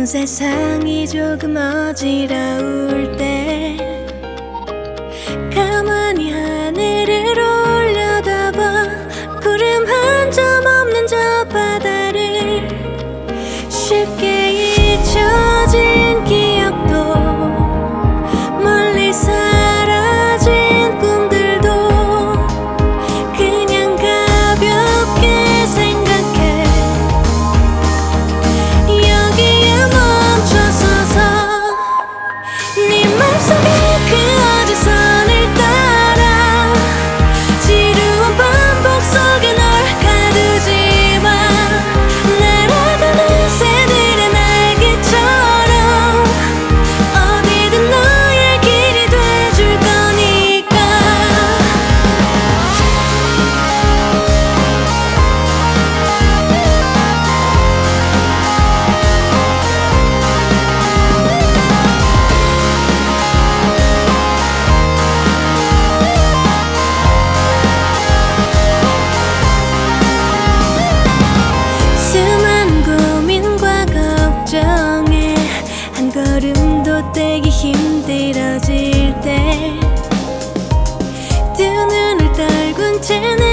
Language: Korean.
세상이 조금 어지러울 때 가만히 하늘을 올려다봐 구름 한 점 없는 저 바다를 쉽게 잊혀진 기억도 멀리 사라진 꿈들도 그냥 가볍게 생각해 여기에 멈춰서서 네 맘속에 그 어디선을 따라 지루한 반복 속에 널 가두지 마 날아가는 새들의 날개처럼 어디든 너의 길이 돼줄 거니까 수많은 고민과 걱정에 한 걸음도 떼기 힘들어질 때 두 눈을 떨군 채